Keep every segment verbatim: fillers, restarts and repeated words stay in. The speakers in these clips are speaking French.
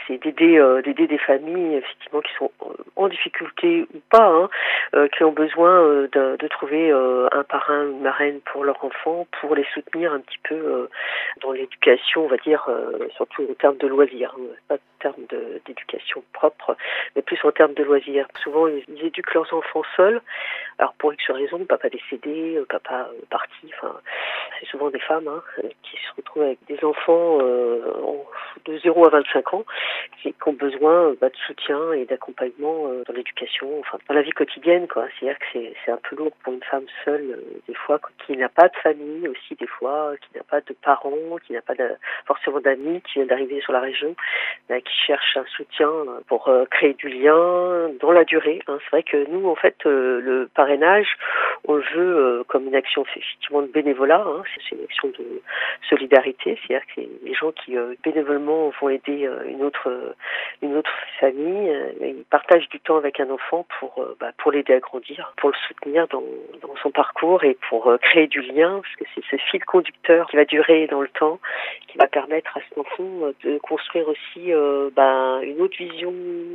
c'est d'aider, euh, d'aider des familles effectivement qui sont en difficulté ou pas, hein, euh, qui ont besoin euh, de, de trouver euh, un parrain ou une marraine pour leur enfant, pour les soutenir un petit peu euh, dans l'éducation, on va dire, euh, surtout en termes de loisirs, hein, pas en termes de, d'éducation propre, mais plus en termes de loisirs. Souvent, ils, ils éduquent leurs enfants seuls. Alors pour X raisons, papa décédé, papa parti, enfin c'est souvent des femmes hein, qui se retrouvent avec des enfants euh, de zéro à vingt-cinq ans qui, qui ont besoin bah, de soutien et d'accompagnement euh, dans l'éducation, enfin dans la vie quotidienne quoi. C'est-à-dire que c'est, c'est un peu lourd pour une femme seule euh, des fois, qui n'a pas de famille aussi des fois, qui n'a pas de parents, qui n'a pas de, forcément d'amis, qui vient d'arriver sur la région, là, qui cherche un soutien pour euh, créer du lien dans la durée. Hein. C'est vrai que nous en fait euh, le parrainage, on le veut euh, comme une action effectivement de bénévolat, hein. C'est une action de solidarité, c'est-à-dire que c'est les gens qui euh, bénévolement vont aider euh, une autre euh, une autre famille, euh, ils partagent du temps avec un enfant pour euh, bah, pour l'aider à grandir, pour le soutenir dans, dans son parcours et pour euh, créer du lien, parce que c'est ce fil conducteur qui va durer dans le temps, qui va permettre à cet enfant euh, de construire aussi euh, bah, une autre vision,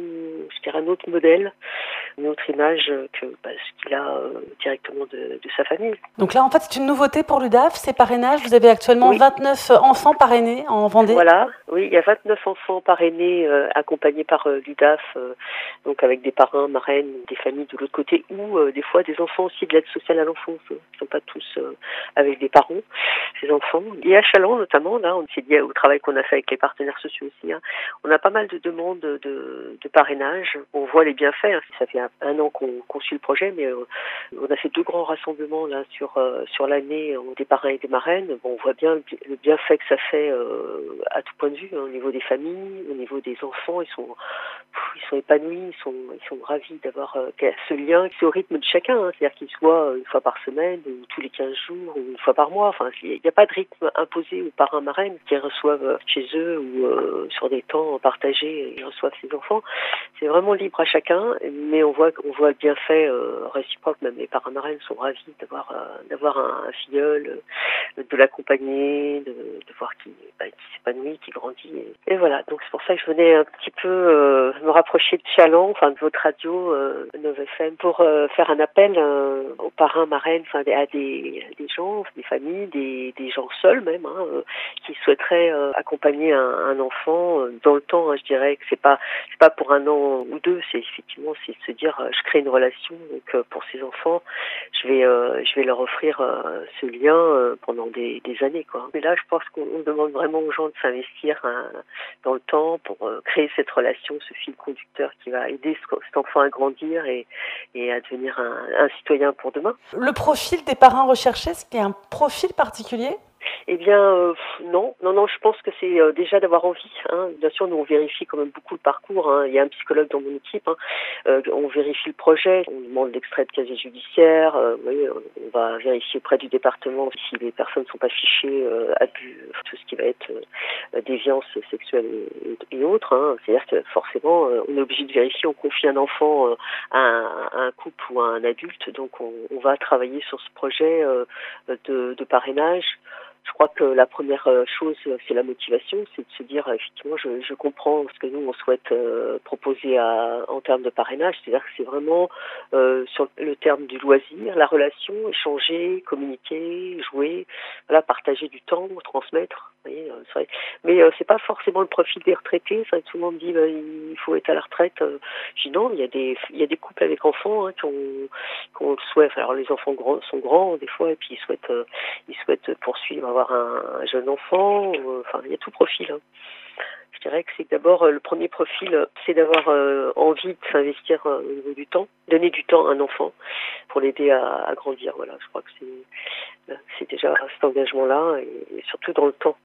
je dirais un autre modèle, une autre image que bah, ce qu'il a euh, directement de, de sa famille. Donc là, en fait, c'est une nouveauté pour l'U D A F, c'est parrainage. Vous avez actuellement oui. vingt-neuf enfants parrainés en Vendée. Voilà, oui, il y a vingt-neuf enfants parrainés, euh, accompagnés par euh, l'U D A F, euh, donc avec des parrains, marraines, des familles de l'autre côté, ou euh, des fois des enfants aussi de l'aide sociale à l'enfance, hein, qui ne sont pas tous euh, avec des parents, ces enfants. Et à Châlons notamment, là, on s'est dit au travail qu'on a fait avec les partenaires sociaux aussi, hein, on a pas mal de demandes de, de parrainage. On voit les bienfaits, hein. Ça fait un, un an qu'on, qu'on suit le projet, mais euh, on a fait deux grands rassemblements là sur euh, sur l'année, euh, des parrains et des marraines. Bon, on voit bien le, le bienfait que ça fait euh, à tout point de vue, hein, au niveau des familles, au niveau des enfants. Ils sont ils sont épanouis, ils sont ils sont ravis d'avoir euh, ce lien, c'est au rythme de chacun, hein. C'est-à-dire qu'ils soient une fois par semaine ou tous les quinze jours ou une fois par mois. Enfin, il n'y a pas de rythme imposé aux parrains marraines qui reçoivent chez eux ou euh, sur des temps partagés, ils reçoivent ces enfants. C'est vraiment libre à chacun, mais on voit on voit le bienfait euh, réciproque. Même les parrains marraines sont ravis d'avoir euh, d'avoir un, un filleul, euh, de l'accompagner, de, de voir qu'il bah, qui s'épanouit, qui grandit. Et, et voilà, donc c'est pour ça que je venais un petit peu euh, me rapprocher de Châlons, enfin de votre radio, euh, Nova F M, pour euh, faire un appel euh, aux parrains, marraines, enfin à des, à des gens, des familles, des, des gens seuls même, hein, euh, qui souhaiteraient euh, accompagner un, un enfant euh, dans le temps. Hein, je dirais que c'est pas c'est pas pour un an ou deux, c'est effectivement c'est de se dire euh, je crée une relation, donc euh, pour ces enfants, je vais euh, je vais leur offrir euh, ce lien euh, pendant des, des années quoi. Mais là, je pense qu'on demande vraiment aux gens de s'investir hein, dans le temps pour euh, créer cette relation, ce fil conducteur qui va aider ce, cet enfant à grandir et, et à devenir un, un citoyen pour demain. Le profil des parrains recherchés, est-ce qu'il y a un profil particulier ? Eh bien, euh, non, non, non. Je pense que c'est euh, déjà d'avoir envie. Hein. Bien sûr, nous on vérifie quand même beaucoup le parcours. Hein. Il y a un psychologue dans mon équipe. Hein. Euh, on vérifie le projet. On demande l'extrait de casier judiciaire. Euh, oui, on va vérifier auprès du département si les personnes ne sont pas fichées euh, abus, tout ce qui va être euh, déviance sexuelle et, et autres. Hein. C'est-à-dire que forcément, euh, on est obligé de vérifier. On confie un enfant euh, à, un, à un couple ou à un adulte. Donc, on, on va travailler sur ce projet euh, de, de parrainage. Je crois que la première chose, c'est la motivation, c'est de se dire, effectivement, je, je comprends ce que nous, on souhaite euh, proposer à, en termes de parrainage, c'est-à-dire que c'est vraiment euh, sur le terme du loisir, la relation, échanger, communiquer, jouer, voilà, partager du temps, transmettre. Vous voyez, euh, c'est vrai. Mais euh, c'est pas forcément le profil des retraités. C'est vrai que tout le monde dit, bah, il faut être à la retraite. Euh, je dis non, il y a des, il y a des couples avec enfants hein, qui ont, qui ont le souhait. Alors les enfants grands, sont grands des fois et puis ils souhaitent, euh, ils souhaitent poursuivre, avoir un, un jeune enfant. Euh, enfin, il y a tout profil. Hein. Je dirais que c'est d'abord euh, le premier profil, c'est d'avoir euh, envie de s'investir euh, au niveau du temps, donner du temps à un enfant pour l'aider à, à grandir. Voilà, je crois que c'est, c'est déjà cet engagement-là et, et surtout dans le temps.